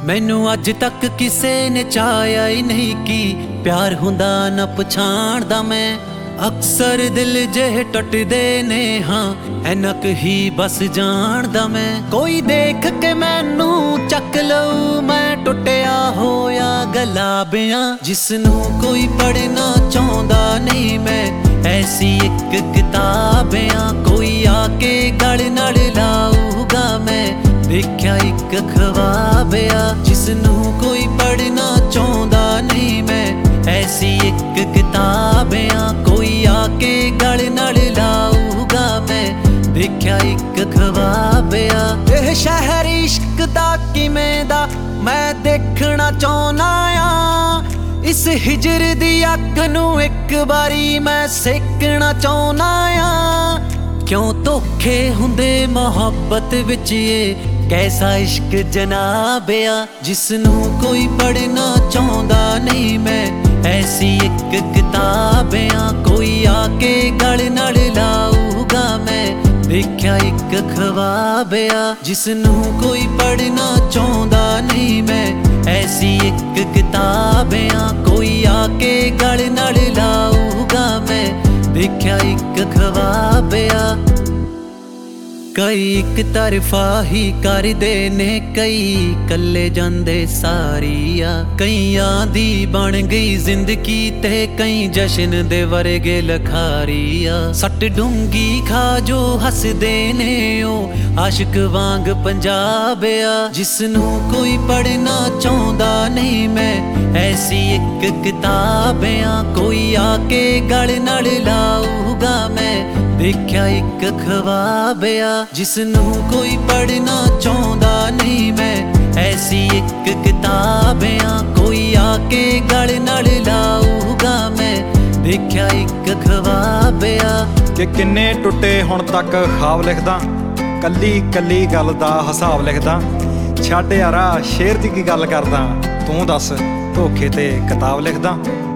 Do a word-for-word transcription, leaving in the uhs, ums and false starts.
मैनू अज तक किसे ने चाहया ही नहीं कि प्यार हुंदा न पछाणदा मैं। अक्सर दिल जे टुटदे ने हाँ ऐनक ही बस जानदा मैं। कोई देख के मैनू चक लऊ मैं टुटिया होया गलाबियां। जिसनू कोई पढ़ना चाहुंदा नहीं मैं ऐसी एक किताबियां। कोई आके गल नाल लाऊगा मैं देखिया एक ख्वाबिया। जिसनू कोई पढ़ना चाहुंदा नहीं मैं ऐसी एक किताबियां। कोई आके गल नाल लाऊगा मैं देखिया एक ख्वाबिया। एह शहर इश्क दा किवें दा मैं देखना चाहुंदा आ। इस हिजर दी अग नू एक बारी मैं सेकना चाहुंदा आ। क्यों धोखे हुंदे मोहब्बत विच ये कैसा इश्क जनाबिया। जिसनू कोई पढ़ना चाहुंदा नहीं मैं ऐसी एक किताबियां। कोई आके गल नाल लाऊगा मैं देखिया एक ख्वाबिया। जिसनू कोई पढ़ना चाहुंदा नहीं मैं ऐसी एक किताबियां। कोई आके गल नाल लाऊगा मैं देखिया एक ख्वाबिया। कई एक तरफा ही करदे ने कई कल्ले जांदे सारिया। कईयां दी बन गई जिंदगी ते कई जश्न दे वर्गे लखारिया। सट डूंगी खा जो हसदे ने ओ आशिक वांग पंजाबिया। जिसनू कोई पढ़ना चाहुंदा नहीं मैं ऐसी एक किताबियां। कोई आके गल नाल लाऊगा मैं देखिया एक ख्वाबिया। जिसनू कोई पढ़ना चाहुंदा नहीं मैं ऐसी एक किताबियां। कोई आके गल नाल लाऊगा मैं देखिया एक ख्वाबिया। कि किन्ने टुटे हुण तक ख्वाब लिखदा कल्ली कल्ली गल दा हिसाब लिखदा। छड्ड यारा शेर दी की गल करदा तूं दस धोखे ते किताब लिखदा।